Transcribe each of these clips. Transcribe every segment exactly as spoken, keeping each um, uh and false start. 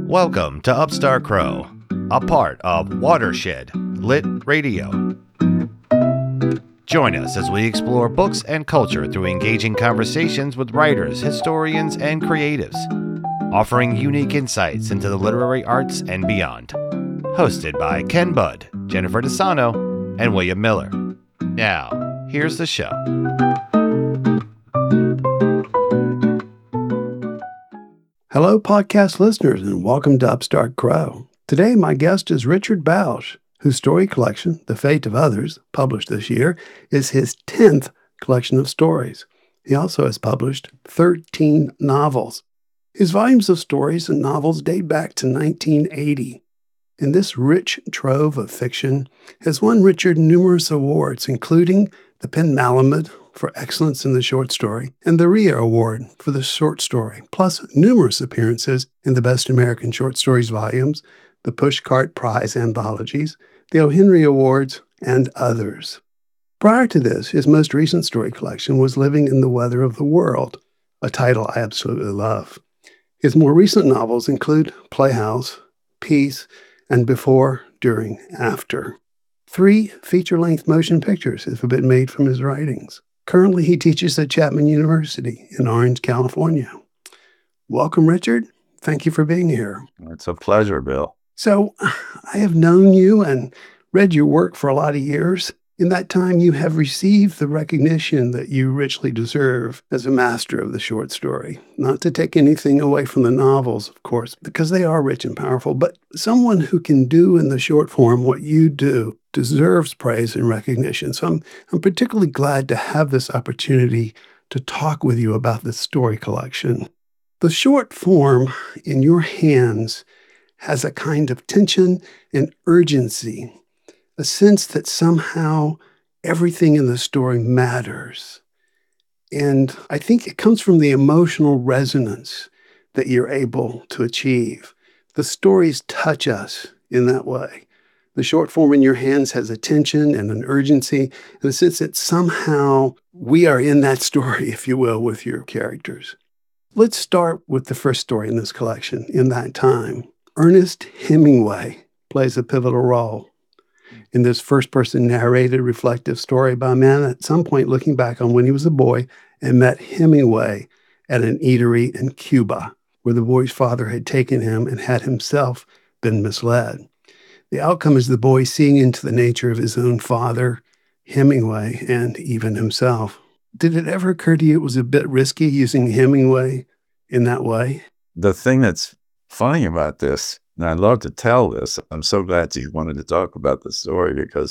Welcome to Upstart Crow, a part of Watershed Lit Radio. Join us as we explore books and culture through engaging conversations with writers, historians, and creatives, offering unique insights into the literary arts and beyond. Hosted by Ken Budd, Jennifer DeSano, and William Miller. Now, here's the show. Hello, podcast listeners, and welcome to Upstart Crow. Today, my guest is Richard Bausch, whose story collection, The Fate of Others, published this year, is his tenth collection of stories. He also has published thirteen novels. His volumes of stories and novels date back to nineteen eighty. And this rich trove of fiction has won Richard numerous awards, including the PEN/Malamud for excellence in the short story, and the Rhea Award for the short story, plus numerous appearances in the Best American Short Stories volumes, the Pushcart Prize anthologies, the O. Henry Awards, and others. Prior to this, his most recent story collection was Living in the Weather of the World, a title I absolutely love. His more recent novels include Playhouse, Peace, and Before, During, After. Three feature-length motion pictures have been made from his writings. Currently, he teaches at Chapman University in Orange, California. Welcome, Richard. Thank you for being here. It's a pleasure, Bill. So, I have known you and read your work for a lot of years. In that time, you have received the recognition that you richly deserve as a master of the short story. Not to take anything away from the novels, of course, because they are rich and powerful, but someone who can do in the short form what you do deserves praise and recognition. So I'm, I'm particularly glad to have this opportunity to talk with you about this story collection. The short form in your hands has a kind of tension and urgency, a sense that somehow everything in the story matters. And I think it comes from the emotional resonance that you're able to achieve. The stories touch us in that way. The short form in your hands has a tension and an urgency, and a sense that somehow we are in that story, if you will, with your characters. Let's start with the first story in this collection, In That Time. Ernest Hemingway plays a pivotal role in this first-person narrated reflective story by a man at some point looking back on when he was a boy and met Hemingway at an eatery in Cuba, where the boy's father had taken him and had himself been misled. The outcome is the boy seeing into the nature of his own father, Hemingway, and even himself. Did it ever occur to you it was a bit risky using Hemingway in that way? The thing that's funny about this, and I love to tell this, I'm so glad you wanted to talk about the story because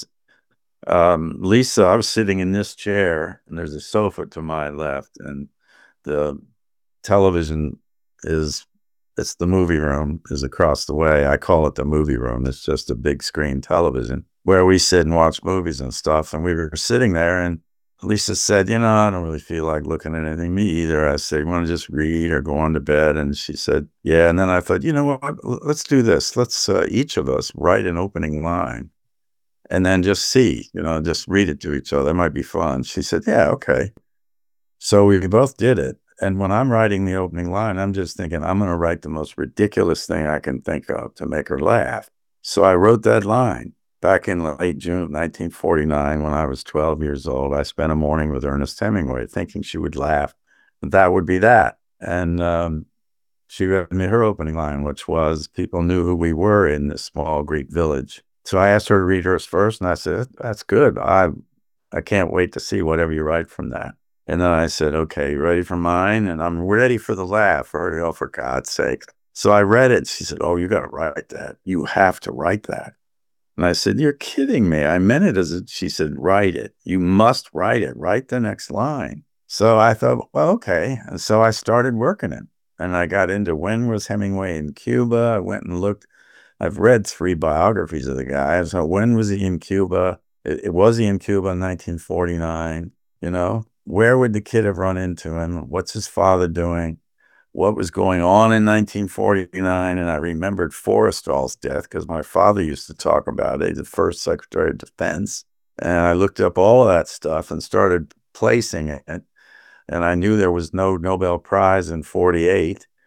um, Lisa, I was sitting in this chair and there's a sofa to my left and the television is, it's the movie room is across the way. I call it the movie room. It's just a big screen television where we sit and watch movies and stuff. And we were sitting there and Lisa said, you know, I don't really feel like looking at anything. Me either. I said, you want to just read or go on to bed? And she said, yeah. And then I thought, you know what, let's do this. Let's uh, each of us write an opening line and then just see, you know, just read it to each other. That might be fun. She said, yeah, okay. So we both did it. And when I'm writing the opening line, I'm just thinking, I'm going to write the most ridiculous thing I can think of to make her laugh. So I wrote that line. Back in late June nineteen forty-nine, when I was twelve years old, I spent a morning with Ernest Hemingway thinking she would laugh. That would be that. And um, she read me her opening line, which was, people knew who we were in this small Greek village. So I asked her to read hers first, and I said, that's good. I I can't wait to see whatever you write from that. And then I said, okay, you ready for mine? And I'm ready for the laugh, or, oh, for God's sake. So I read it. She said, oh, you got to write that. You have to write that. And I said, you're kidding me. I meant it as a, she said, write it. You must write it. Write the next line. So I thought, well, okay. And so I started working it. And I got into when was Hemingway in Cuba. I went and looked. I've read three biographies of the guy. So when was he in Cuba? It, it was he in Cuba in nineteen forty-nine? You know, where would the kid have run into him? What's his father doing? What was going on in nineteen forty-nine? And I remembered Forrestal's death because my father used to talk about it, the first Secretary of Defense. And I looked up all of that stuff and started placing it. And I knew there was no Nobel Prize in forty-eight.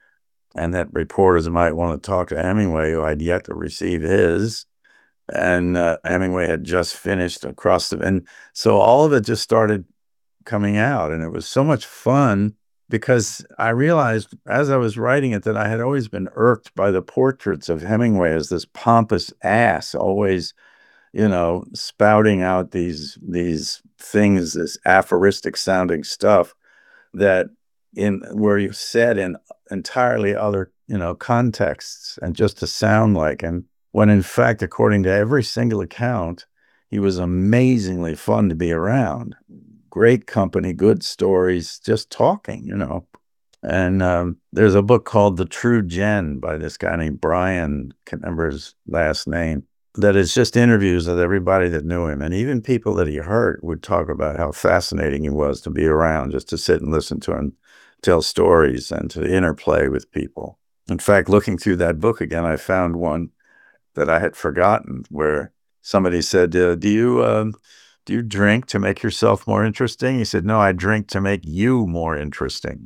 and that reporters might want to talk to Hemingway, who I'd yet to receive his. And uh, Hemingway had just finished Across the, and so all of it just started coming out, and it was so much fun because I realized as I was writing it that I had always been irked by the portraits of Hemingway as this pompous ass, always, you know, spouting out these these things, this aphoristic sounding stuff that in where you said in entirely other, you know, contexts and just to sound like him, when in fact, according to every single account, he was amazingly fun to be around. Great company, good stories, just talking, you know. And um, there's a book called The True Gen by this guy named Brian, can't remember his last name, that is just interviews with everybody that knew him. And even people that he hurt would talk about how fascinating he was to be around, just to sit and listen to him tell stories and to interplay with people. In fact, looking through that book again, I found one that I had forgotten where somebody said, uh, do you um, do you drink to make yourself more interesting? He said, no, I drink to make you more interesting.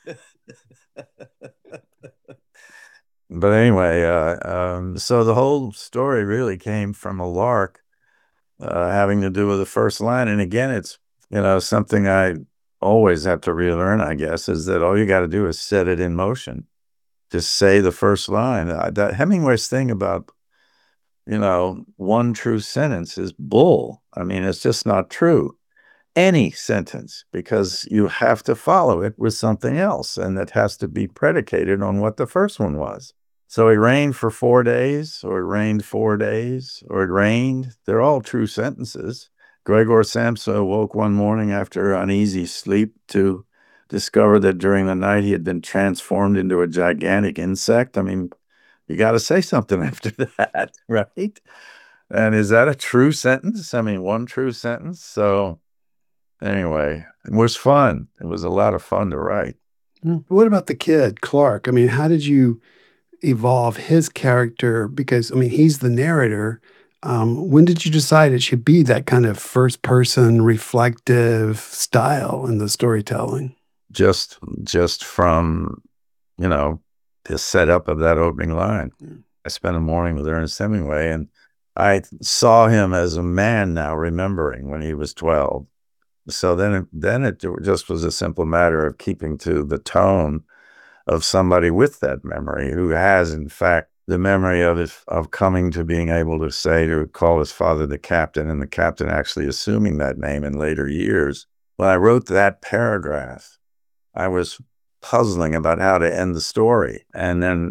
But anyway, uh, um, so the whole story really came from a lark uh, having to do with the first line. And again, it's, you know, something I always have to relearn, I guess, is that all you got to do is set it in motion. Just say the first line. Uh, that Hemingway's thing about, you know, one true sentence is bull. I mean, it's just not true. Any sentence, because you have to follow it with something else, and that has to be predicated on what the first one was. So it rained for four days, or it rained four days, or it rained. They're all true sentences. Gregor Samsa woke one morning after uneasy sleep to discover that during the night he had been transformed into a gigantic insect. I mean, you got to say something after that, right? And is that a true sentence? I mean, one true sentence? So anyway, it was fun. It was a lot of fun to write. What about the kid, Clark? I mean, how did you evolve his character? Because, I mean, he's the narrator. Um, when did you decide it should be that kind of first-person reflective style in the storytelling? Just, just from, you know, the setup of that opening line. Mm. I spent a morning with Ernest Hemingway, and I saw him as a man now remembering when he was twelve. So then it, then it just was a simple matter of keeping to the tone of somebody with that memory who has, in fact, the memory of his, of coming to being able to say, to call his father the captain, and the captain actually assuming that name in later years. When I wrote that paragraph, I was puzzling about how to end the story. And then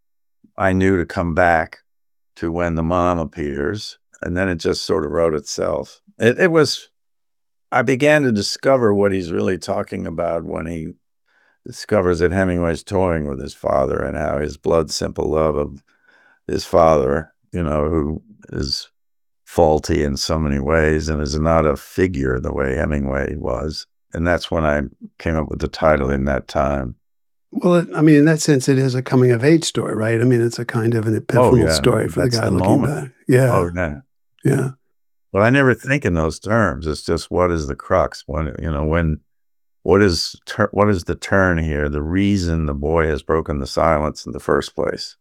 I knew to come back to when the mom appears, and then it just sort of wrote itself. It, it was... I began to discover what he's really talking about when he discovers that Hemingway's toying with his father, and how his blood simple love of his father, you know, who is faulty in so many ways and is not a figure the way Hemingway was. And that's when I came up with the title In That Time. Well, it, I mean, in that sense, it is a coming of age story, right? I mean, it's a kind of an epiphanal oh, yeah. story for that's the guy the looking moment. back. Yeah. Oh, yeah. Yeah. Well, I never think in those terms. It's just, what is the crux? When, you know, when, what is, ter- what is the turn here? The reason the boy has broken the silence in the first place.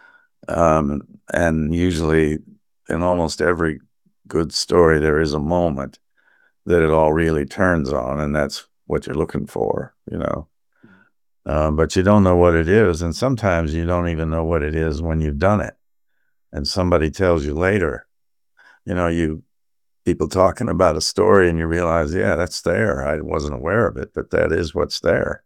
Um, and usually in almost every good story, there is a moment that it all really turns on, and that's what you're looking for, you know. Um, but you don't know what it is. And sometimes you don't even know what it is when you've done it. And somebody tells you later, you know, you, people talking about a story, and you realize, yeah, that's there. I wasn't aware of it, but that is what's there.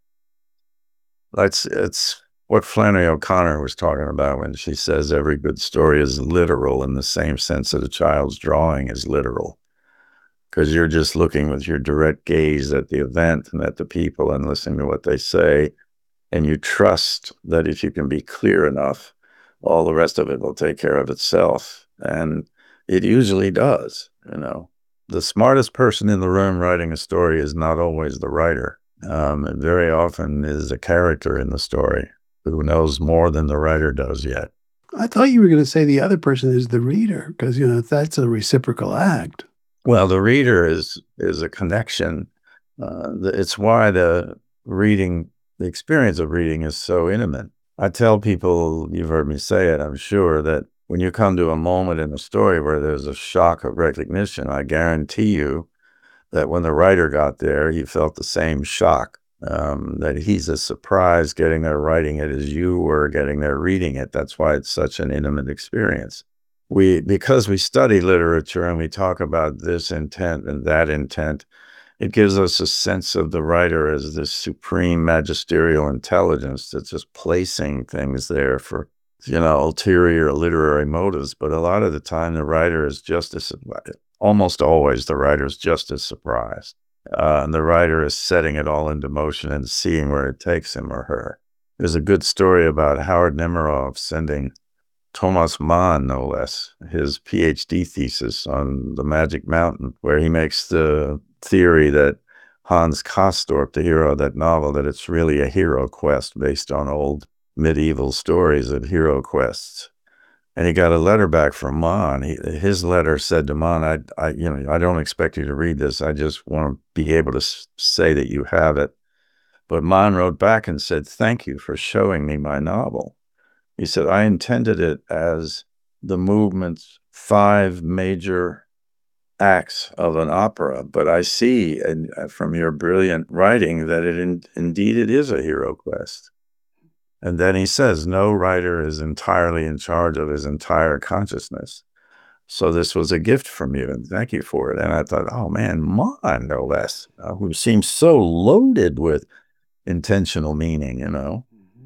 That's, it's what Flannery O'Connor was talking about when she says every good story is literal, in the same sense that a child's drawing is literal. Because you're just looking with your direct gaze at the event and at the people and listening to what they say. And you trust that if you can be clear enough, all the rest of it will take care of itself. And it usually does, you know. The smartest person in the room writing a story is not always the writer. Um, it very often is a character in the story who knows more than the writer does yet. I thought you were going to say the other person is the reader, because, you know, that's a reciprocal act. Well, the reader is is a connection. Uh, it's why the reading, the experience of reading is so intimate. I tell people, you've heard me say it, I'm sure, that when you come to a moment in a story where there's a shock of recognition, I guarantee you that when the writer got there, he felt the same shock, um, that he's as surprised getting there writing it as you were getting there reading it. That's why it's such an intimate experience. We, because we study literature and we talk about this intent and that intent, it gives us a sense of the writer as this supreme magisterial intelligence that's just placing things there for, you know, ulterior literary motives. But a lot of the time, the writer is just as, almost always, the writer is just as surprised. Uh, and the writer is setting it all into motion and seeing where it takes him or her. There's a good story about Howard Nemerov sending Thomas Mann, no less, his PhD thesis on the Magic Mountain, where he makes the theory that Hans Castorp, the hero of that novel, that it's really a hero quest based on old medieval stories of hero quests. And he got a letter back from Mann. He, his letter said to Mann, I, I, you know, I don't expect you to read this. I just want to be able to s- say that you have it. But Mann wrote back and said, thank you for showing me my novel. He said, I intended it as the movement's five major acts of an opera, but I see and uh, from your brilliant writing that it in, indeed it is a hero quest. And then he says, no writer is entirely in charge of his entire consciousness. So this was a gift from you, and thank you for it. And I thought, oh man, Mann, no less, uh, who seems so loaded with intentional meaning, you know.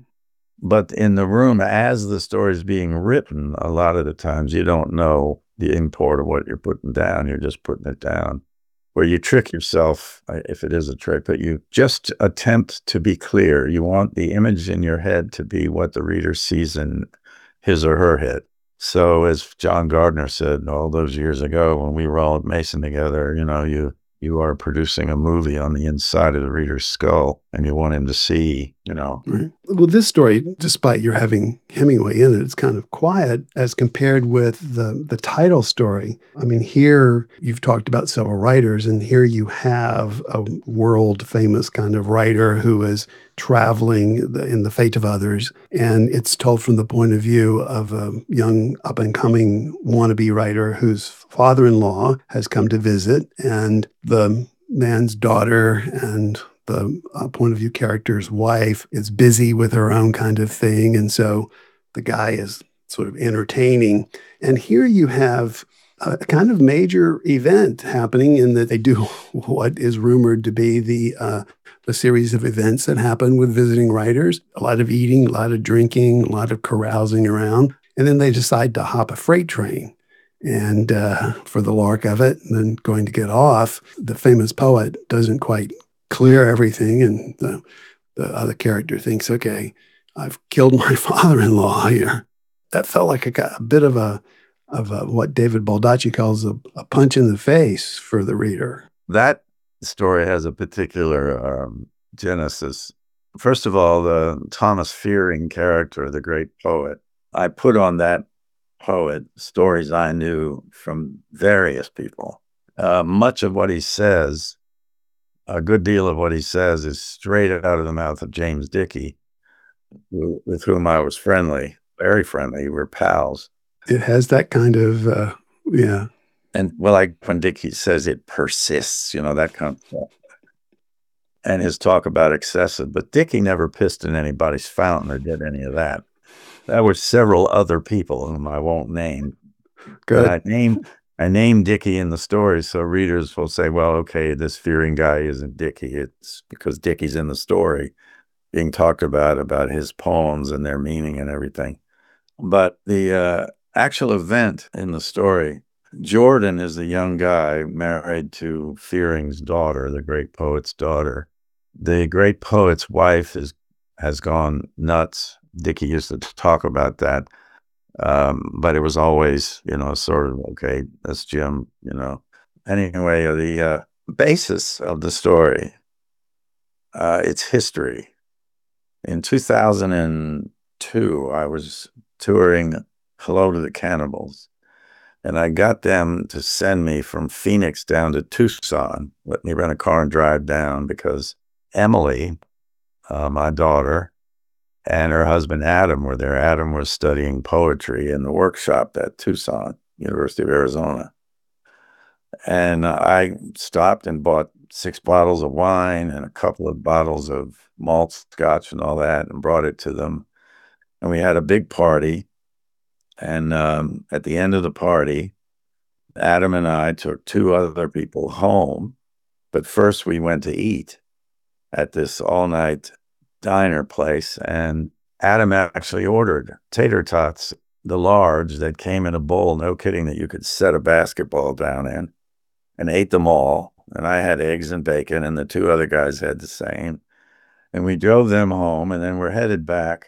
But in the room, as the story is being written, a lot of the times you don't know the import of what you're putting down. You're just putting it down. Where you trick yourself, if it is a trick, but you just attempt to be clear. You want the image in your head to be what the reader sees in his or her head. So as John Gardner said all those years ago when we were all at Mason together, you know, you you are producing a movie on the inside of the reader's skull, and you want him to see, you know. Right. Well, this story, despite your having Hemingway in it, it's kind of quiet as compared with the, the title story. I mean, here you've talked about several writers, and here you have a world-famous kind of writer who is traveling the, in the fate of others, and it's told from the point of view of a young up-and-coming wannabe writer whose father-in-law has come to visit, and the man's daughter and the uh, point of view character's wife is busy with her own kind of thing. And so the guy is sort of entertaining. And here you have a kind of major event happening in that they do what is rumored to be the, uh, the series of events that happen with visiting writers, a lot of eating, a lot of drinking, a lot of carousing around. And then they decide to hop a freight train. And uh, for the lark of it, and then going to get off, the famous poet doesn't quite clear everything, and the, the other character thinks, okay, I've killed my father-in-law here. That felt like a, a bit of a of a, what David Baldacci calls a, a punch in the face for the reader. That story has a particular um, genesis. First of all, the Thomas Fearing character, the great poet, I put on that poet stories I knew from various people. Uh, much of what he says, a good deal of what he says is straight out of the mouth of James Dickey, who, with whom I was friendly, very friendly. We're pals. It has that kind of, uh, yeah. And well, like when Dickey says it persists, you know, that kind of stuff. And his talk about excessive, but Dickey never pissed in anybody's fountain or did any of that. There were several other people whom I won't name. Good. But I name I name Dickey in the story, so readers will say, well, okay, this Fearing guy isn't Dickey. It's because Dickey's in the story being talked about, about his poems and their meaning and everything. But the uh, actual event in the story, Jordan is the young guy married to Fearing's daughter, the great poet's daughter. The great poet's wife is has gone nuts. Dickey used to talk about that. Um, but it was always, you know, sort of, okay, that's Jim, you know. Anyway, the uh, basis of the story, uh, it's history. In two thousand two, I was touring Hello to the Cannibals, and I got them to send me from Phoenix down to Tucson, let me rent a car and drive down because Emily, uh, my daughter, and her husband Adam were there. Adam was studying poetry in the workshop at Tucson, University of Arizona. And I stopped and bought six bottles of wine and a couple of bottles of malt scotch and all that and brought it to them. And we had a big party. And um, at the end of the party, Adam and I took two other people home. But first we went to eat at this all-night diner place. And Adam actually ordered tater tots, the large that came in a bowl, no kidding, that you could set a basketball down in, and ate them all. And I had eggs and bacon, and the two other guys had the same. And we drove them home, and then we're headed back.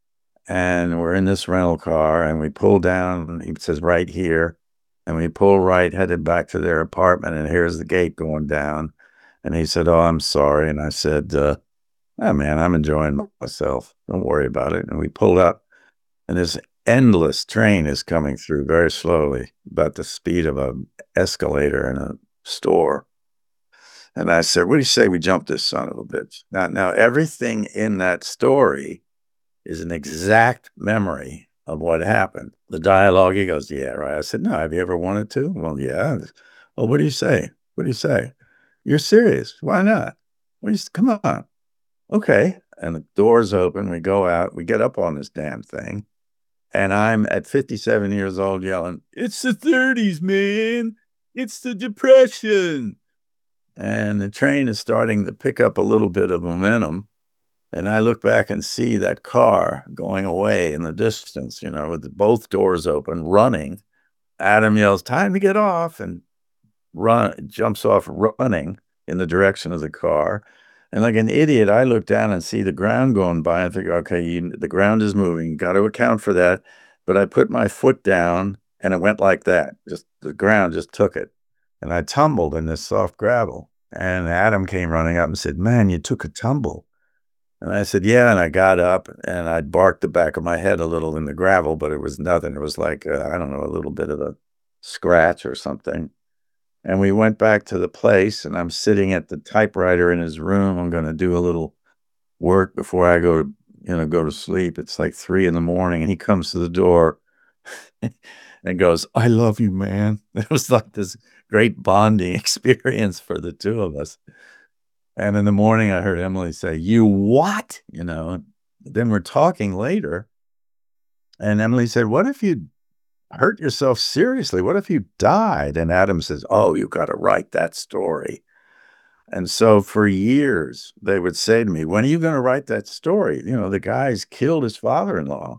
And we're in this rental car, and we pull down, he says, right here. And we pull right, headed back to their apartment, and here's the gate going down. And he said, oh, I'm sorry. And I said, uh, oh, man, I'm enjoying myself. Don't worry about it. And we pulled up, and this endless train is coming through very slowly, about the speed of an escalator in a store. And I said, what do you say we jump this son of a bitch? Now, now everything in that story is an exact memory of what happened. The dialogue, he goes, yeah, right. I said, no, have you ever wanted to? Well, yeah. Well, what do you say? What do you say? You're serious. Why not? What do you, come on. Okay. And the doors open. We go out. We get up on this damn thing. And I'm at fifty-seven years old yelling, it's the thirties, man. It's the Depression. And the train is starting to pick up a little bit of momentum. And I look back and see that car going away in the distance, you know, with both doors open, running. Adam yells, time to get off, and run, jumps off running in the direction of the car. And like an idiot, I look down and see the ground going by and think, okay, you, the ground is moving. Got to account for that. But I put my foot down and it went like that. Just the ground just took it. And I tumbled in this soft gravel. And Adam came running up and said, man, you took a tumble. And I said, yeah. And I got up and I barked the back of my head a little in the gravel, but it was nothing. It was like, uh, I don't know, a little bit of a scratch or something. And we went back to the place, and I'm sitting at the typewriter in his room. I'm going to do a little work before I go to, you know, go to sleep. It's like three in the morning, and he comes to the door and goes, I love you, man. It was like this great bonding experience for the two of us. And in the morning, I heard Emily say, you what? You know, then we're talking later. And Emily said, what if you hurt yourself seriously? What if you died? And Adam says, oh, you got to write that story. And so for years, they would say to me, when are you going to write that story? You know, the guy's killed his father-in-law.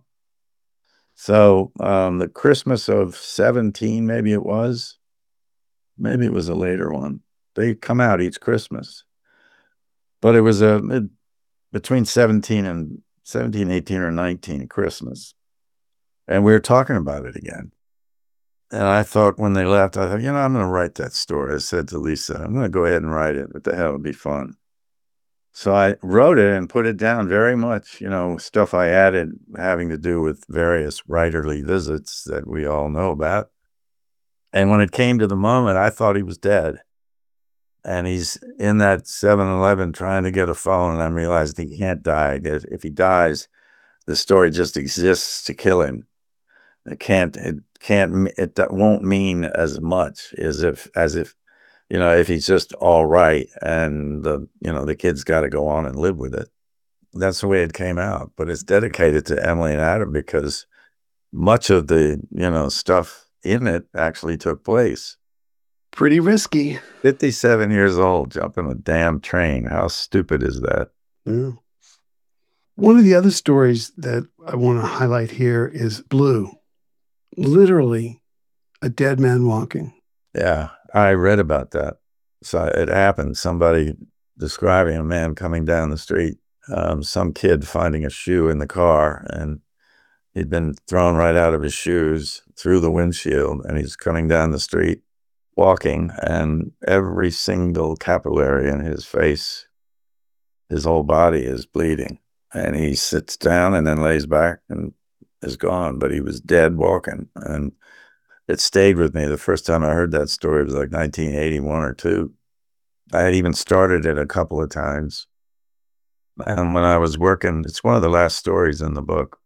So um, the Christmas of seventeen, maybe it was, maybe it was a later one. They come out each Christmas. But it was a it, between seventeen and seventeen, eighteen, or nineteen Christmas. And we were talking about it again. And I thought when they left, I thought, you know, I'm going to write that story. I said to Lisa, I'm going to go ahead and write it. What the hell, it'll be fun. So I wrote it and put it down very much, you know, stuff I added having to do with various writerly visits that we all know about. And when it came to the moment, I thought he was dead. And he's in that seven eleven trying to get a phone, and I realized he can't die. If he dies, the story just exists to kill him. It can't, it can't, it won't mean as much as if, as if, you know, if he's just all right and the, you know, the kid's got to go on and live with it. That's the way it came out. But it's dedicated to Emily and Adam because much of the, you know, stuff in it actually took place. Pretty risky. fifty-seven years old, jumping a damn train. How stupid is that? Yeah. One of the other stories that I want to highlight here is Blue. Literally a dead man walking. Yeah, I read about that. So it happened. Somebody describing a man coming down the street, um, some kid finding a shoe in the car, and he'd been thrown right out of his shoes through the windshield, and he's coming down the street walking, and every single capillary in his face, his whole body is bleeding. And he sits down and then lays back and is gone, but he was dead walking. And it stayed with me. The first time I heard that story was like nineteen eighty-one or two. I had even started it a couple of times. And when I was working, it's one of the last stories in the book.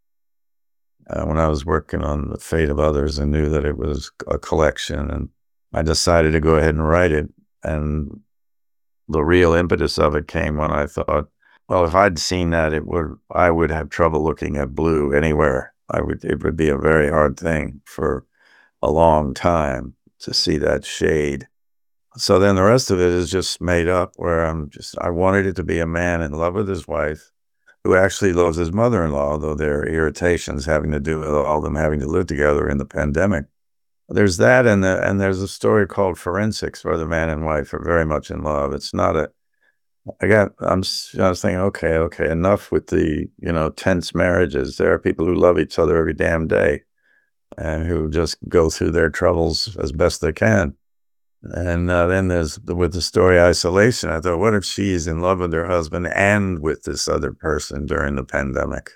Uh, when I was working on The Fate of Others and knew that it was a collection, and I decided to go ahead and write it. And the real impetus of it came when I thought, well, if I'd seen that, it would, I would have trouble looking at blue anywhere. I would, it would be a very hard thing for a long time to see that shade. So then the rest of it is just made up, where I'm just, I wanted it to be a man in love with his wife who actually loves his mother-in-law, though there are irritations having to do with all of them having to live together in the pandemic. There's that, and the, and there's a story called Forensics, where the man and wife are very much in love. It's not a, I got, I'm, I was thinking, okay, okay, enough with the, you know, tense marriages. There are people who love each other every damn day and who just go through their troubles as best they can. And uh, then there's, with the story Isolation, I thought, what if she's in love with her husband and with this other person during the pandemic?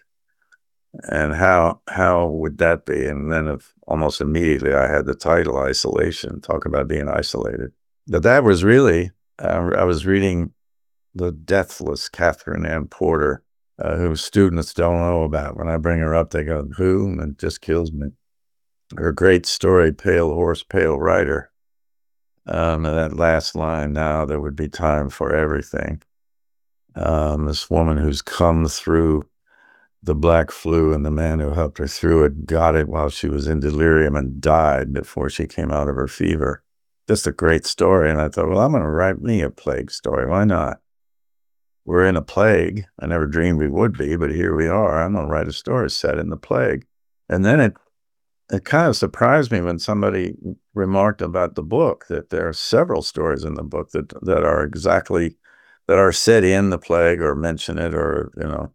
And how how would that be? And then if, almost immediately I had the title Isolation, talk about being isolated. But that was really, uh, I was reading The Deathless Catherine Ann Porter, uh, who students don't know about. When I bring her up, they go, who? And it just kills me. Her great story, Pale Horse, Pale Rider. Um, that last line, now there would be time for everything. Um, this woman who's come through the black flu, and the man who helped her through it got it while she was in delirium and died before she came out of her fever. Just a great story. And I thought, well, I'm going to write me a plague story. Why not? We're in a plague. I never dreamed we would be, but here we are. I'm going to write a story set in the plague. And then it It kind of surprised me when somebody remarked about the book that there are several stories in the book that that are exactly, that are set in the plague or mention it, or, you know,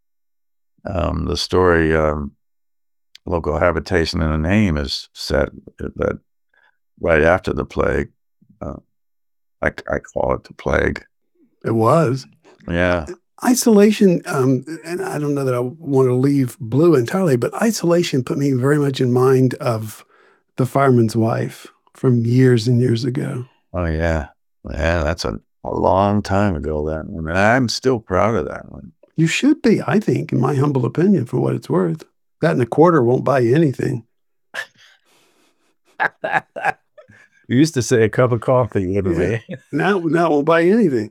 um, the story, um, Local Habitation and a Name is set that right after the plague. Uh, I, I call it the plague. It was. Yeah. Isolation, um, and I don't know that I want to leave blue entirely, but Isolation put me very much in mind of The Fireman's Wife from years and years ago. Oh, yeah. Yeah, that's a, a long time ago, that one. And I'm still proud of that one. You should be, I think, in my humble opinion, for what it's worth. That and a quarter won't buy you anything. You used to say a cup of coffee, wouldn't Yeah. we? Now, now it won't buy you anything.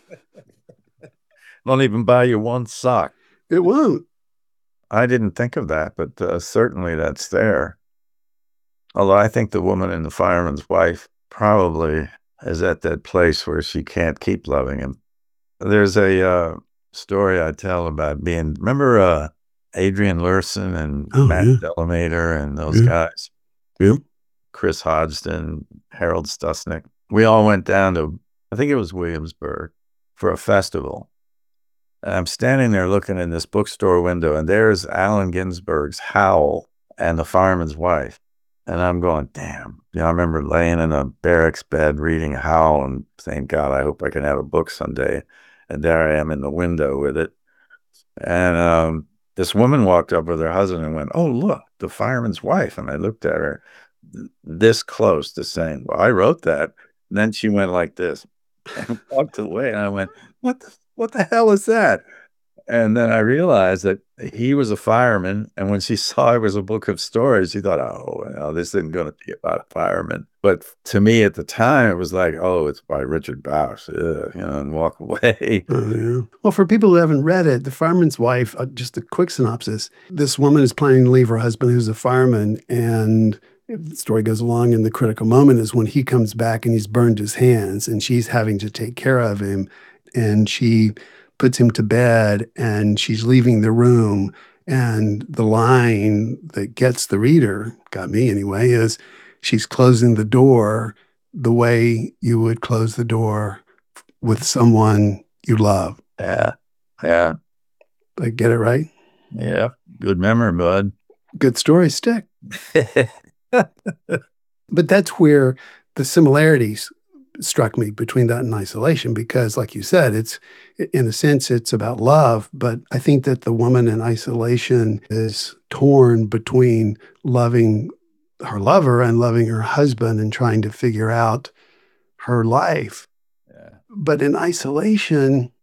Won't even buy you one sock. It won't. I didn't think of that, but uh, certainly that's there. Although I think the woman in The Fireman's Wife probably is at that place where she can't keep loving him. There's a uh, story I tell about being, remember uh, Adrian Lurson and Oh, Matt yeah. Delamater and those Yeah. guys? Yep. Chris Hodgson, Harold Stusnick. We all went down to, I think it was Williamsburg, for a festival. And I'm standing there looking in this bookstore window, and there's Allen Ginsberg's Howl and The Fireman's Wife. And I'm going, damn. You know, I remember laying in a barracks bed reading Howl and saying, God, I hope I can have a book someday. And there I am in the window with it. And um, this woman walked up with her husband and went, oh, look, The Fireman's Wife. And I looked at her this close to saying, well, I wrote that. And then she went like this and walked away. And I went, what the, what the hell is that? And then I realized that he was a fireman. And when she saw it was a book of stories, she thought, oh, well, this isn't going to be about a fireman. But to me at the time, it was like, oh, it's by Richard Bausch, Ugh, you know, and walk away. Oh, yeah. Well, for people who haven't read it, The Fireman's Wife, uh, just a quick synopsis. This woman is planning to leave her husband, who's a fireman, and the story goes along, and the critical moment is when he comes back and he's burned his hands, and she's having to take care of him, and she puts him to bed, and she's leaving the room, and the line that gets the reader, got me anyway, is she's closing the door the way you would close the door with someone you love. Yeah. Yeah. I get it right? Yeah. Good memory, bud. Good stories stick. But that's where the similarities struck me between that and Isolation, because like you said, it's, in a sense, it's about love. But I think that the woman in Isolation is torn between loving her lover and loving her husband and trying to figure out her life. Yeah. But in Isolation,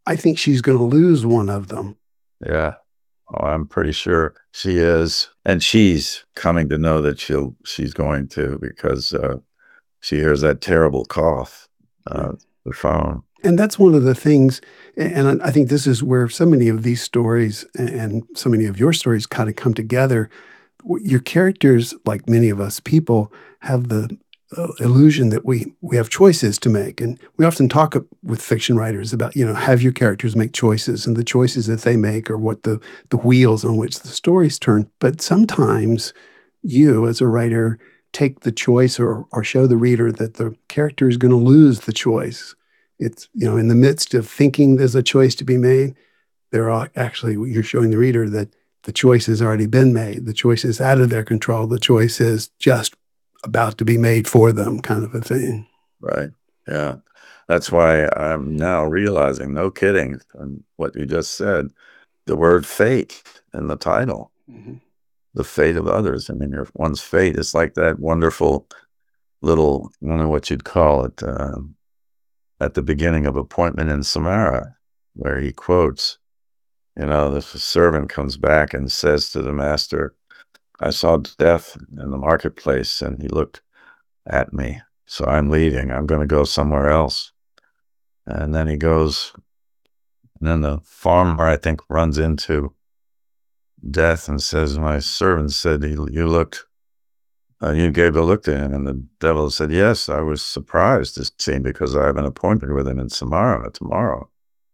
I think she's going to lose one of them. Yeah. Oh, I'm pretty sure she is. And she's coming to know that she'll, she's going to, because uh, she hears that terrible cough, uh, the phone. And that's one of the things, and I think this is where so many of these stories and so many of your stories kind of come together. Your characters, like many of us people, have the uh, illusion that we we have choices to make. And we often talk with fiction writers about, you know, have your characters make choices, and the choices that they make are what the, the wheels on which the stories turn. But sometimes you, as a writer, take the choice or, or show the reader that the character is going to lose the choice. It's, you know, in the midst of thinking there's a choice to be made, there are actually, you're showing the reader that the choice has already been made. The choice is out of their control. The choice is just about to be made for them, kind of a thing. Right. Yeah. That's why I'm now realizing, no kidding, and what you just said, the word fate in the title, mm-hmm. the fate of others. I mean, your one's fate is like that wonderful little, I don't know what you'd call it, um, at the beginning of Appointment in Samara, where he quotes, you know, the servant comes back and says to the master, I saw death in the marketplace, and he looked at me, so I'm leaving. I'm going to go somewhere else. And then he goes, and then the farmer, I think, runs into death and says, my servant said, you looked, uh, you gave a look to him. And the devil said, yes, I was surprised to see him because I have an appointment with him in Samara tomorrow.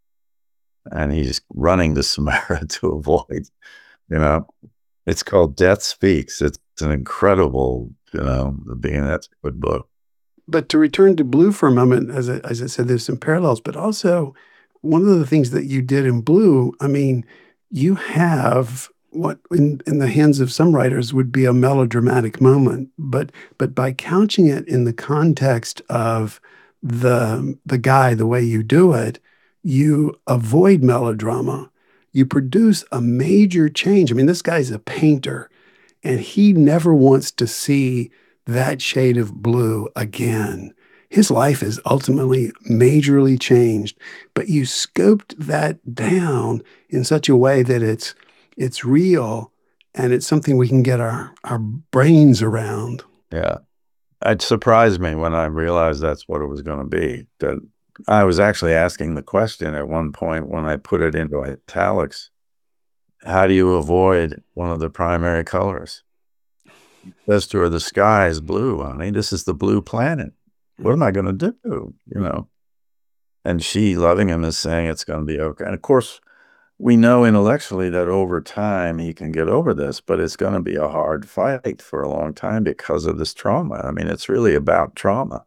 And he's running to Samara to avoid, you know, it's called Death Speaks. It's an incredible, you know, being that's a good book. But to return to Blue for a moment, as I, as I said, there's some parallels, but also one of the things that you did in Blue, I mean, you have what in, in the hands of some writers would be a melodramatic moment, but but by couching it in the context of the the guy, the way you do it, you avoid melodrama. You produce a major change. I mean, this guy's a painter, and he never wants to see that shade of blue again. His life is ultimately majorly changed, but you scoped that down in such a way that it's it's real, and it's something we can get our, our brains around. Yeah. It surprised me when I realized that's what it was going to be. That I was actually asking the question at one point when I put it into italics, how do you avoid one of the primary colors? He says to her, the sky is blue, honey. This is the blue planet. What am I going to do? You know? And she, loving him, is saying it's going to be okay. And of course, we know intellectually that over time he can get over this, but it's going to be a hard fight for a long time because of this trauma. I mean, it's really about trauma.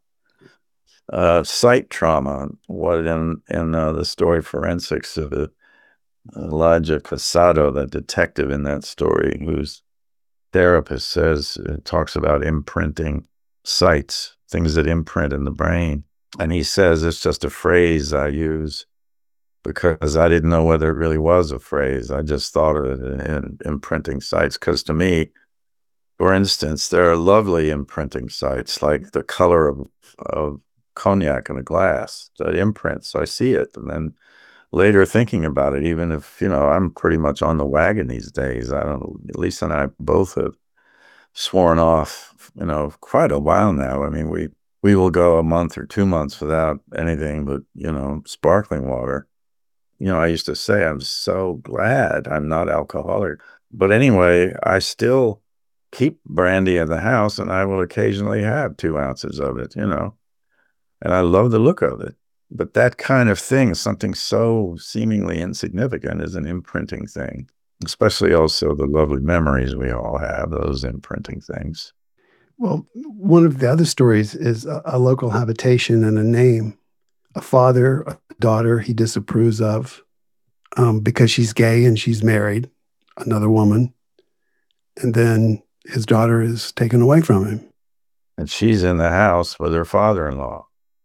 Uh, sight trauma, what in, in uh, the story Forensics of uh, Elijah Casado, the detective in that story, whose therapist says, it talks about imprinting sights, things that imprint in the brain. And he says, it's just a phrase I use because I didn't know whether it really was a phrase. I just thought of it in, in imprinting sights. Because to me, for instance, there are lovely imprinting sights, like the color of, of cognac in a glass, that imprints. I see it. And then later thinking about it, even if, you know, I'm pretty much on the wagon these days, I don't know, Lisa and I both have sworn off, you know, quite a while now. I mean, we, we will go a month or two months without anything but, you know, sparkling water. You know, I used to say, I'm so glad I'm not alcoholic. But anyway, I still keep brandy in the house, and I will occasionally have two ounces of it, you know, and I love the look of it. But that kind of thing, something so seemingly insignificant, is an imprinting thing, especially also the lovely memories we all have, those imprinting things. Well, one of the other stories is a, a local habitation and a name. A father, a daughter he disapproves of um, because she's gay and she's married, another woman. And then his daughter is taken away from him. And she's in the house with her father-in-law.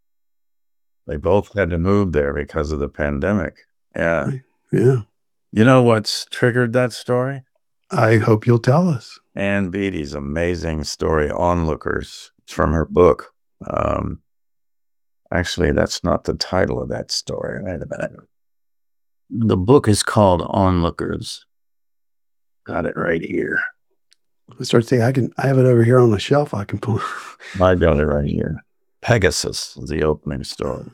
They both had to move there because of the pandemic. Yeah. Right. Yeah. You know what's triggered that story? I hope you'll tell us. Ann Beattie's amazing story, Onlookers. It's from her book. Um, actually, that's not the title of that story. Wait a minute. The book is called Onlookers. Got it right here. I start to say, I can, I have it over here on the shelf. I can pull. I got it right here. Pegasus is the opening story.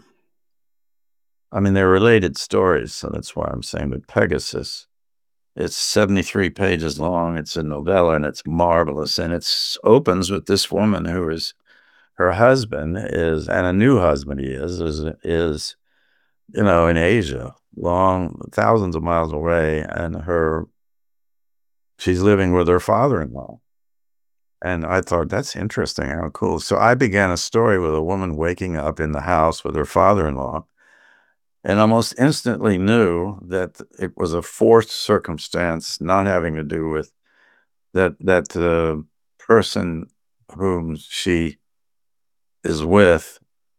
I mean, they're related stories, so that's why I'm saying that Pegasus. It's seventy-three pages long. It's a novella, and it's marvelous. And it opens with this woman who is, her husband is, and a new husband he is, is, is, you know, in Asia, long, thousands of miles away, and her, she's living with her father-in-law. And I thought, that's interesting, how cool. So I began a story with a woman waking up in the house with her father-in-law, and almost instantly knew that it was a forced circumstance, not having to do with that, that the person whom she is with,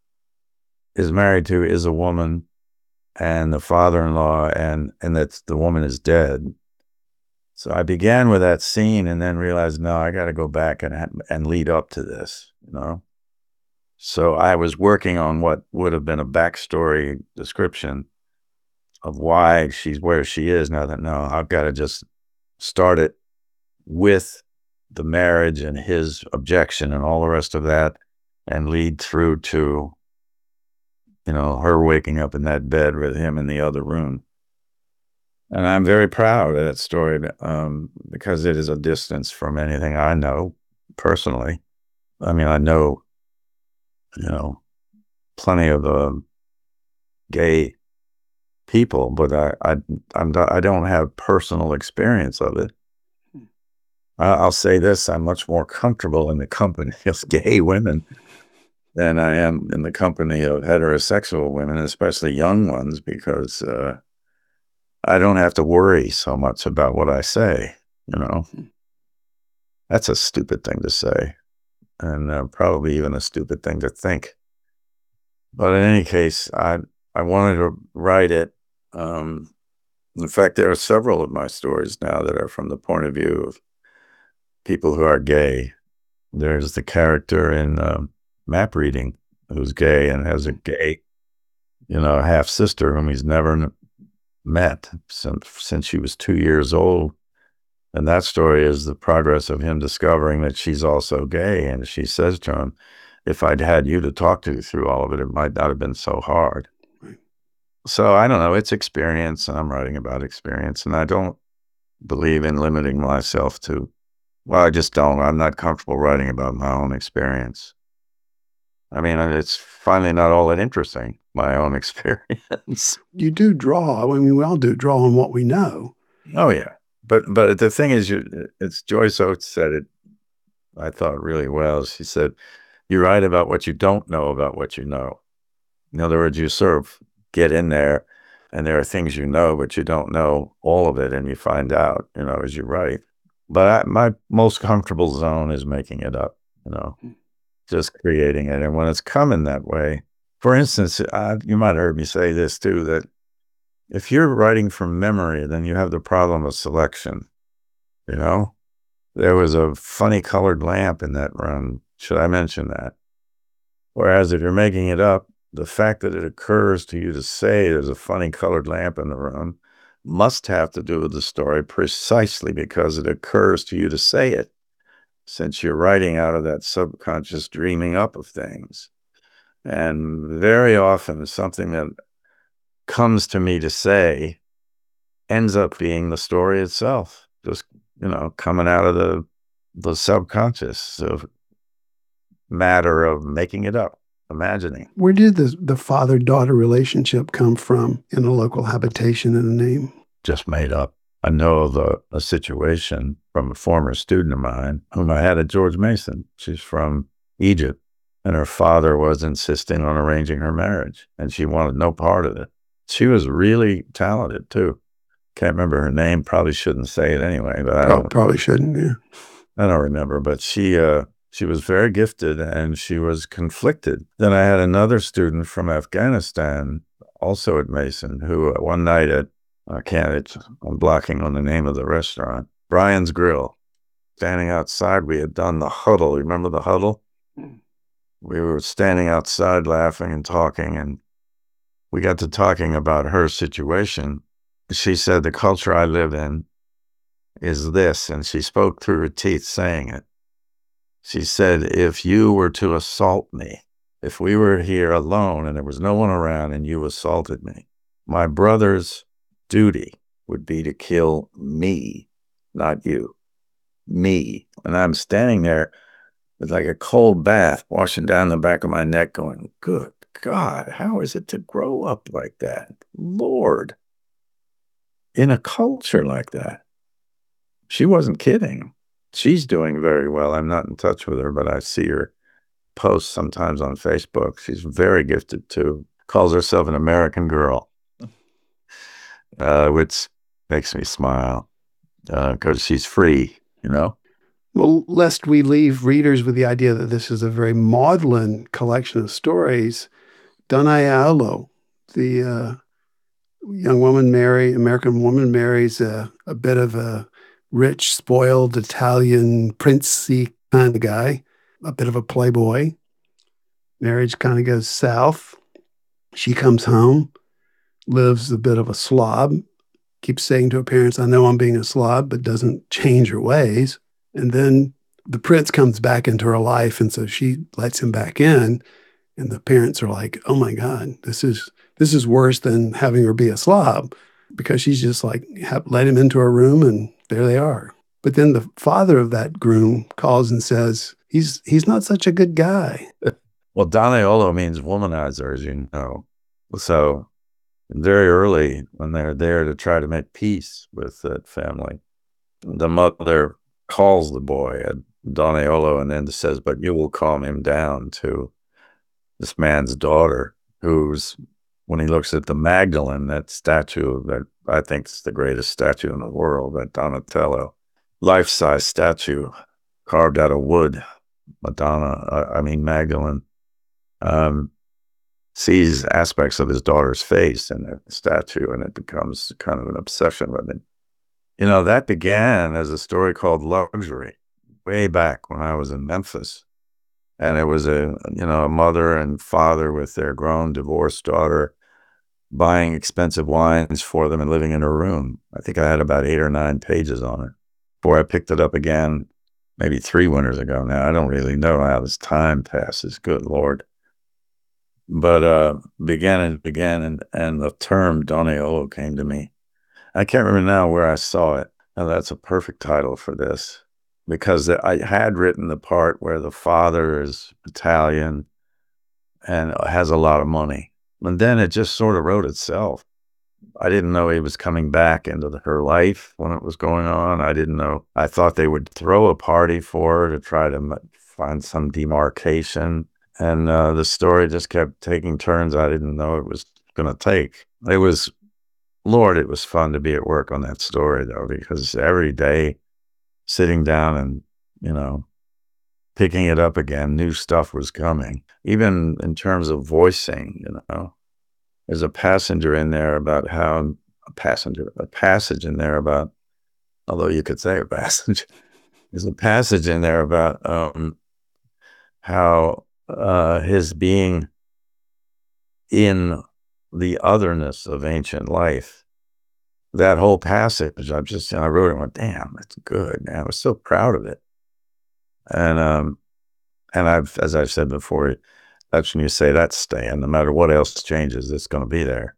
is married to, is a woman, and the father-in-law, and, and that the woman is dead. So I began with that scene and then realized, no, I got to go back and, and lead up to this, you know? So I was working on what would have been a backstory description of why she's where she is. Now that, no, I've got to just start it with the marriage and his objection and all the rest of that, and lead through to, you know, her waking up in that bed with him in the other room. And I'm very proud of that story, um, because it is a distance from anything I know personally. I mean, I know, you know, plenty of uh, gay people, but I, I, I'm not, I don't have personal experience of it. I, I'll say this: I'm much more comfortable in the company of gay women than I am in the company of heterosexual women, especially young ones, because uh, I don't have to worry so much about what I say. You know, that's a stupid thing to say, and uh, probably even a stupid thing to think. But in any case, I I wanted to write it. Um, in fact, there are several of my stories now that are from the point of view of people who are gay. There's the character in uh, Map Reading who's gay and has a gay, you know, half sister whom he's never met since since she was two years old. And that story is the progress of him discovering that she's also gay. And she says to him, if I'd had you to talk to through all of it, it might not have been so hard. Right. So I don't know, it's experience, and I'm writing about experience, and I don't believe in limiting myself to, well, I just don't. I'm not comfortable writing about my own experience. I mean, it's finally not all that interesting, my own experience. You do draw. I mean, we all do draw on what we know. Oh, yeah. But but the thing is, you, it's Joyce Oates said it, I thought, really well. She said, you write about what you don't know about what you know. In other words, you sort of get in there, and there are things you know, but you don't know all of it, and you find out, you know, as you write. But I, my most comfortable zone is making it up, you know, just creating it. And when it's coming that way, for instance, I, you might have heard me say this too, that if you're writing from memory, then you have the problem of selection, you know? There was a funny colored lamp in that run. Should I mention that? Whereas if you're making it up, the fact that it occurs to you to say there's a funny colored lamp in the room must have to do with the story precisely because it occurs to you to say it, since you're writing out of that subconscious dreaming up of things. And very often something that comes to me to say ends up being the story itself, just, you know, coming out of the the subconscious so matter of making it up, imagining. Where did the, the father-daughter relationship come from in a local habitation and a name? Just made up. I know of a, a situation from a former student of mine whom I had at George Mason. She's from Egypt, and her father was insisting on arranging her marriage, and she wanted no part of it. She was really talented, too. Can't remember her name. Probably shouldn't say it anyway, but I don't. Probably shouldn't, yeah. I don't remember, but she uh, she was very gifted, and she was conflicted. Then I had another student from Afghanistan, also at Mason, who uh, one night at, I can't, it's, I'm blocking on the name of the restaurant, Brian's Grill, standing outside, we had done the huddle. Remember the huddle? Mm. We were standing outside laughing and talking, and we got to talking about her situation. she said, the culture I live in is this, and she spoke through her teeth saying it. She said, if you were to assault me, if we were here alone and there was no one around and you assaulted me, my brother's duty would be to kill me, not you. Me. And I'm standing there with like a cold bath washing down the back of my neck going, good God, how is it to grow up like that? Lord, in a culture like that. She wasn't kidding. She's doing very well. I'm not in touch with her, but I see her posts sometimes on Facebook. She's very gifted too. Calls herself an American girl, uh, which makes me smile because uh, she's free, you know? Well, lest we leave readers with the idea that this is a very maudlin collection of stories, Danae Aolo, the uh, young woman, Mary, American woman, marries a, a bit of a rich, spoiled Italian princey kind of guy, a bit of a playboy. Marriage kind of goes south. She comes home, lives a bit of a slob, keeps saying to her parents, I know I'm being a slob, but doesn't change her ways. And then the prince comes back into her life, and so she lets him back in. And the parents are like, oh my God, this is this is worse than having her be a slob, because she's just like, have, let him into her room, and there they are. But then the father of that groom calls and says, he's he's not such a good guy. Well, Danae Aolo means womanizer, as you know. So very early, when they're there to try to make peace with that family, the mother calls the boy at Danae Aolo and then says, but you will calm him down to this man's daughter, who's, when he looks at the Magdalene, that statue that I think is the greatest statue in the world, that Donatello, life-size statue carved out of wood, Madonna, I, I mean Magdalene, um, sees aspects of his daughter's face in the statue, and it becomes kind of an obsession with him. You know, that began as a story called Luxury, way back when I was in Memphis. And it was a, you know, a mother and father with their grown divorced daughter buying expensive wines for them and living in her room. I think I had about eight or nine pages on it before I picked it up again, maybe three winters ago now. I don't really know how this time passes. Good Lord. But uh, began and began, and, and the term Danae Aolo came to me. I can't remember now where I saw it. Now, that's a perfect title for this, because I had written the part where the father is Italian and has a lot of money. And then it just sort of wrote itself. I didn't know he was coming back into the, her life when it was going on. I didn't know. I thought they would throw a party for her to try to find some demarcation. And uh, the story just kept taking turns I didn't know it was going to take. It was, Lord, it was fun to be at work on that story, though, because every day sitting down and, you know, picking it up again, new stuff was coming. Even in terms of voicing, you know, there's a passenger in there about how, a passenger, a passage in there about, although you could say a passage, there's a passage in there about um, how uh, his being in the otherness of ancient life. That whole passage, I just, you know, I wrote it and went, damn, that's good, man. I was so proud of it. And, um, and I've, as I've said before, that's when you say that's staying, no matter what else changes, it's going to be there.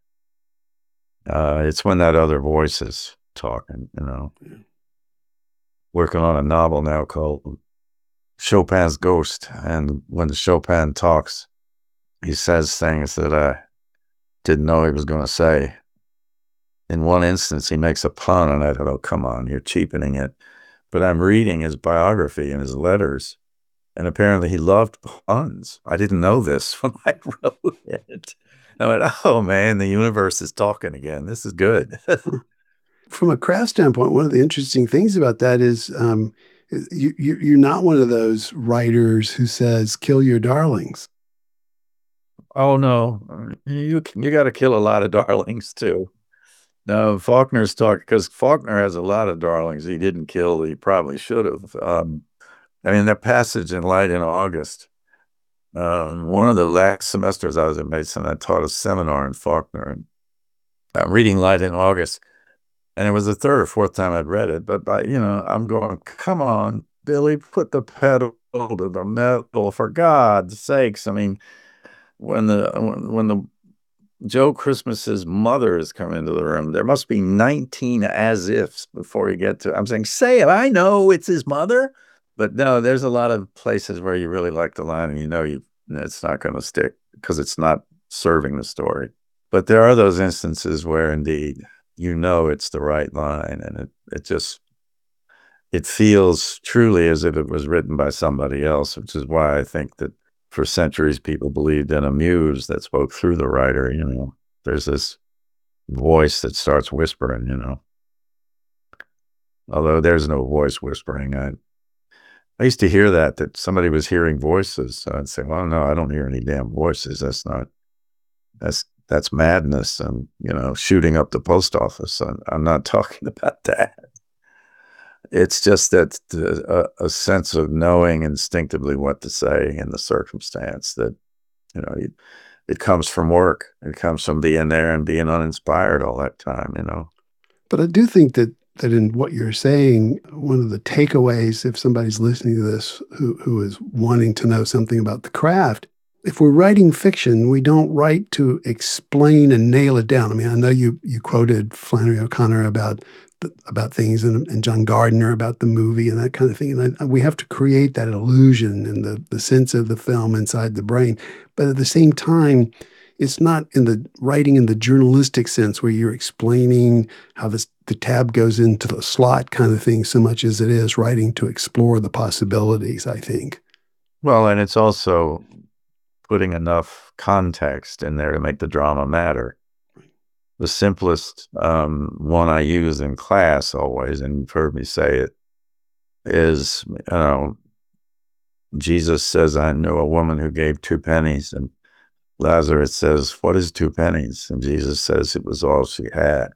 Uh, it's when that other voice is talking, you know. Yeah. Working on a novel now called Chopin's Ghost. And when Chopin talks, he says things that I didn't know he was going to say. In one instance, he makes a pun, and I thought, oh, come on, you're cheapening it. But I'm reading his biography and his letters, and apparently he loved puns. I didn't know this when I wrote it. I went, oh, man, the universe is talking again. This is good. From a craft standpoint, one of the interesting things about that is um, you, you, you're not one of those writers who says, kill your darlings. Oh, no. You, you got to kill a lot of darlings, too. No, Faulkner's talking, because Faulkner has a lot of darlings he didn't kill. He probably should have. Um, I mean, that passage in Light in August, um, one of the last semesters I was at Mason, I taught a seminar in Faulkner. And I'm reading Light in August, And it was the third or fourth time I'd read it. But, by, you know, I'm going, come on, Billy, put the pedal to the metal, for God's sakes. I mean, when the when, when the Joe Christmas's mother is coming into the room, there must be nineteen as ifs before you get to it. I'm saying, say it. I know it's his mother. But no, there's a lot of places where you really like the line and you know you it's not going to stick because it's not serving the story. But there are those instances where indeed you know it's the right line, and it, it just, it feels truly as if it was written by somebody else, which is why I think that for centuries people believed in a muse that spoke through the writer. You know, there's this voice that starts whispering, you know. Although there's no voice whispering. I, I used to hear that, that somebody was hearing voices. So I'd say, well, no, I don't hear any damn voices. That's not, that's, That's madness and, you know, shooting up the post office. I'm, I'm not talking about that. It's just that uh, a sense of knowing instinctively what to say in the circumstance that, you know, it, it comes from work. It comes from being there and being uninspired all that time, you know. But I do think that that in what you're saying, one of the takeaways, if somebody's listening to this who, who is wanting to know something about the craft, if we're writing fiction, we don't write to explain and nail it down. I mean, I know you you quoted Flannery O'Connor about about things, and, and John Gardner about the movie and that kind of thing. And I, we have to create that illusion and the the sense of the film inside the brain. But at the same time, it's not in the writing in the journalistic sense where you're explaining how this, the tab goes into the slot kind of thing so much as it is writing to explore the possibilities, I think. Well, and it's also putting enough context in there to make the drama matter. The simplest um, one I use in class always, and you've heard me say it, is, you know, Jesus says, I know a woman who gave two pennies, and Lazarus says, what is two pennies? And Jesus says it was all she had.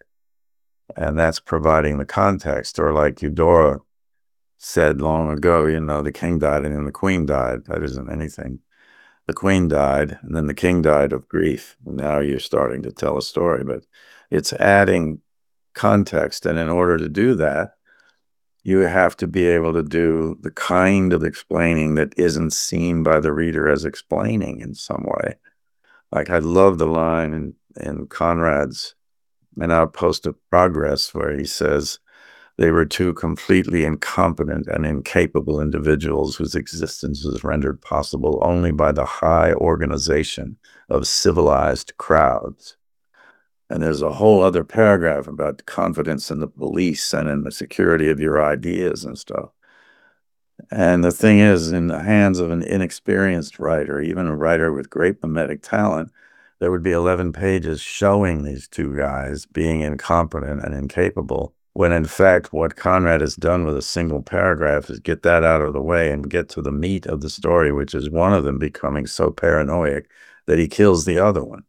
And that's providing the context. Or like Eudora said long ago, you know, the king died and then the queen died. That isn't anything. The queen died, and then the king died of grief. Now you're starting to tell a story, but it's adding context. And in order to do that, you have to be able to do the kind of explaining that isn't seen by the reader as explaining in some way. Like I love the line in, in Conrad's An Outpost of Progress where he says, they were two completely incompetent and incapable individuals whose existence was rendered possible only by the high organization of civilized crowds. And there's a whole other paragraph about confidence in the police and in the security of your ideas and stuff. And the thing is, in the hands of an inexperienced writer, even a writer with great mimetic talent, there would be eleven pages showing these two guys being incompetent and incapable, when in fact what Conrad has done with a single paragraph is get that out of the way and get to the meat of the story, which is one of them becoming so paranoid that he kills the other one.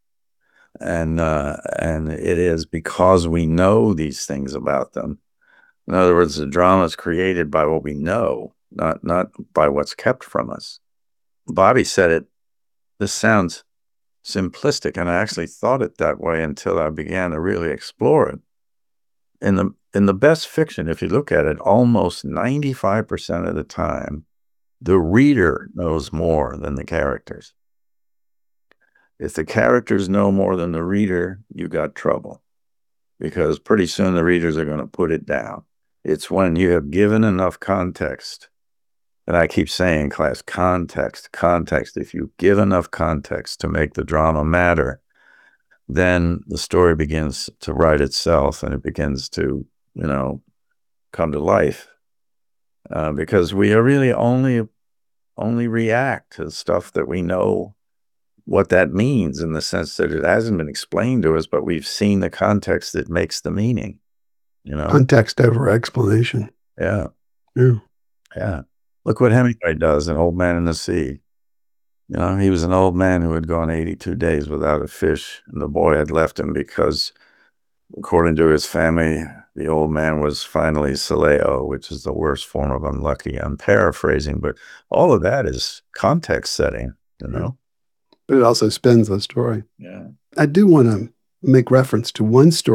And uh, and it is because we know these things about them. In other words, the drama is created by what we know, not not by what's kept from us. Bobby said it, this sounds simplistic, and I actually thought it that way until I began to really explore it. In the in the best fiction, if you look at it, almost ninety-five percent of the time, the reader knows more than the characters. If the characters know more than the reader, you got trouble, because pretty soon the readers are going to put it down. It's when you have given enough context, and I keep saying, class, context, context. If you give enough context to make the drama matter, then the story begins to write itself, and it begins to, you know, come to life. Uh, because we are really only, only react to stuff that we know what that means, in the sense that it hasn't been explained to us, but we've seen the context that makes the meaning, you know? Context over explanation. Yeah. Yeah. Yeah. Look what Hemingway does in Old Man and the Sea. You know, he was an old man who had gone eighty-two days without a fish, and the boy had left him because, according to his family, the old man was finally Saleo, which is the worst form of unlucky. I'm paraphrasing, but all of that is context setting, you know? But it also spins the story. Yeah. I do want to make reference to one story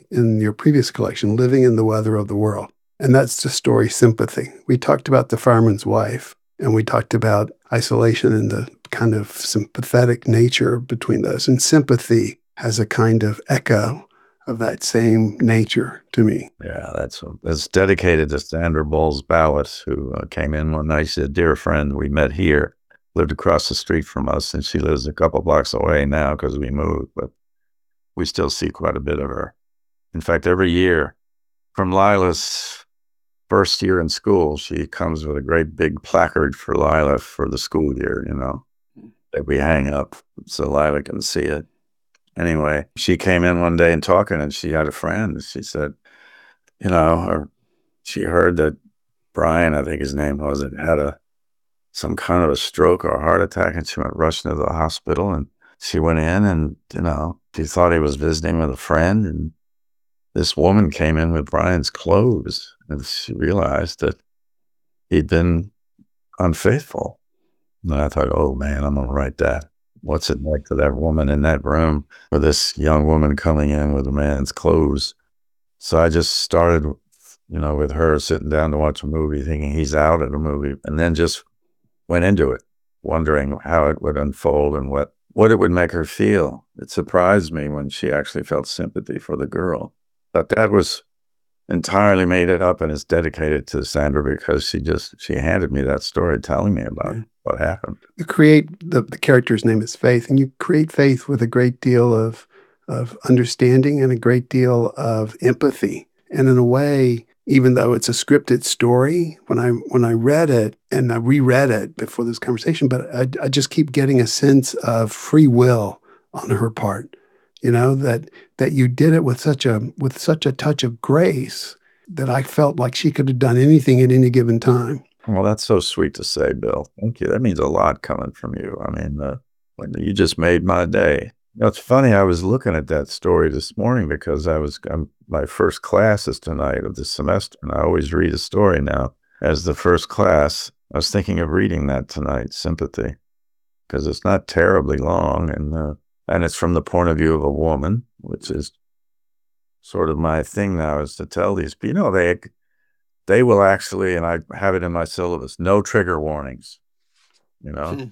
in your previous collection, Living in the Weather of the World. And that's the story Sympathy. We talked about the fireman's wife, and we talked about isolation and the kind of sympathetic nature between those. And Sympathy has a kind of echo of that same nature to me. Yeah, that's it's dedicated to Sandra Bowles-Ballot, who uh, came in one night. She's a dear friend we met here, lived across the street from us, and she lives a couple blocks away now because we moved, but we still see quite a bit of her. In fact, every year, from Lila's first year in school, she comes with a great big placard for Lila for the school year, you know, that we hang up so Lila can see it. Anyway, she came in one day and talking, and she had a friend. She said, you know, or she heard that Brian, I think his name was, it had a some kind of a stroke or a heart attack, and she went rushing to the hospital. And she went in, and you know, she thought he was visiting with a friend, and this woman came in with Brian's clothes, and she realized that he'd been unfaithful. And I thought, oh man, I'm gonna write that. What's it like to that woman in that room, or this young woman coming in with a man's clothes? So I just started, you know, with her sitting down to watch a movie, thinking he's out at a movie, and then just went into it, wondering how it would unfold and what, what it would make her feel. It surprised me when she actually felt sympathy for the girl. But that was entirely made it up, and it's dedicated to Sandra because she just, she handed me that story telling me about Yeah. what happened. You create, the, the character's name is Faith, and you create Faith with a great deal of, of understanding and a great deal of empathy. And in a way, even though it's a scripted story, when I when I read it, and I reread it before this conversation, but I, I just keep getting a sense of free will on her part. You know, that that you did it with such a with such a touch of grace that I felt like she could have done anything at any given time. Well, that's so sweet to say, Bill. Thank you. That means a lot coming from you. I mean, uh, when you just made my day. You know, it's funny. I was looking at that story this morning because I was I'm, my first class is tonight of the semester, and I always read a story now as the first class. I was thinking of reading that tonight, Sympathy, because it's not terribly long, and uh, and it's from the point of view of a woman, which is sort of my thing now, is to tell these people, you know, they they will actually, and I have it in my syllabus, no trigger warnings, you know.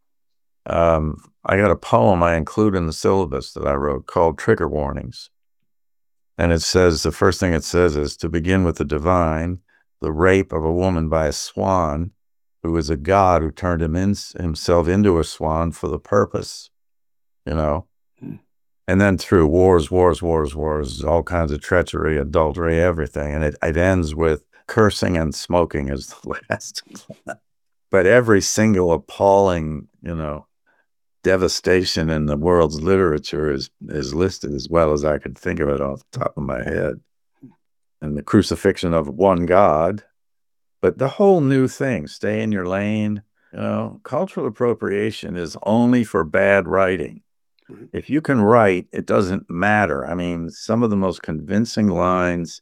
Um, I got a poem I include in the syllabus that I wrote called Trigger Warnings. And it says, the first thing it says is, to begin with the divine, the rape of a woman by a swan, who is a god who turned him in, himself into a swan for the purpose, you know. Hmm. And then through wars, wars, wars, wars, all kinds of treachery, adultery, everything. And it, it ends with cursing and smoking as the last. But every single appalling, you know, devastation in the world's literature is is listed as well as I could think of it off the top of my head. And the crucifixion of one God, but the whole new thing, stay in your lane. You know, cultural appropriation is only for bad writing. If you can write, it doesn't matter. I mean, some of the most convincing lines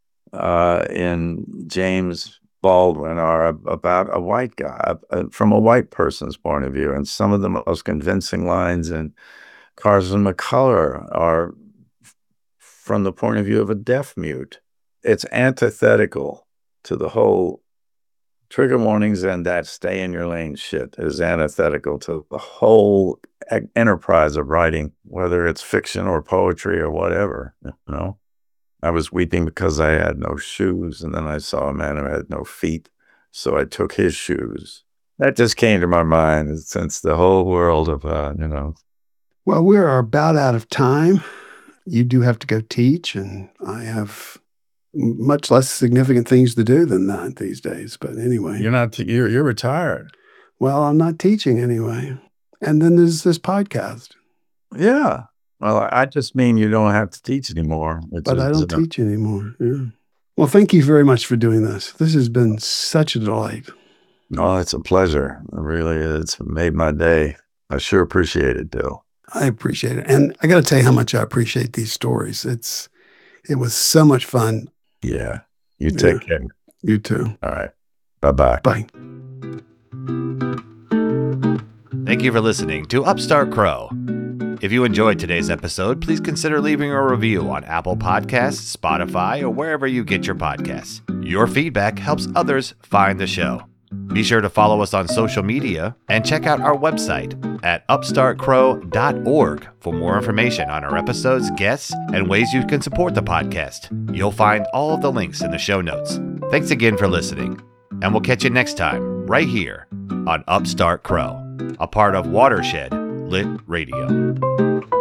uh, in James Baldwin are about a white guy, uh, from a white person's point of view. And some of the most convincing lines in Carson McCullers are from the point of view of a deaf mute. It's antithetical to the whole trigger warnings, and that stay in your lane shit is antithetical to the whole enterprise of writing, whether it's fiction or poetry or whatever, you know. I was weeping because I had no shoes, and then I saw a man who had no feet, so I took his shoes. That just came to my mind since the whole world of, uh, you know. Well, we're about out of time. You do have to go teach, and I have much less significant things to do than that these days. But anyway. You're not, you're, you're retired. Well, I'm not teaching anyway. And then there's this podcast. Yeah. Well, I just mean you don't have to teach anymore. It's but a, I don't teach anymore. Yeah. Well, thank you very much for doing this. This has been such a delight. No, it's a pleasure. It really is. It's made my day. I sure appreciate it, Bill. I appreciate it. And I got to tell you how much I appreciate these stories. It's It was so much fun. Yeah. You take yeah. care. You too. All right. Bye-bye. Bye. Thank you for listening to Upstart Crow. If you enjoyed today's episode, please consider leaving a review on Apple Podcasts, Spotify, or wherever you get your podcasts. Your feedback helps others find the show. Be sure to follow us on social media and check out our website at upstart crow dot org for more information on our episodes, guests, and ways you can support the podcast. You'll find all of the links in the show notes. Thanks again for listening, and we'll catch you next time right here on Upstart Crow, a part of Watershed Lit Radio.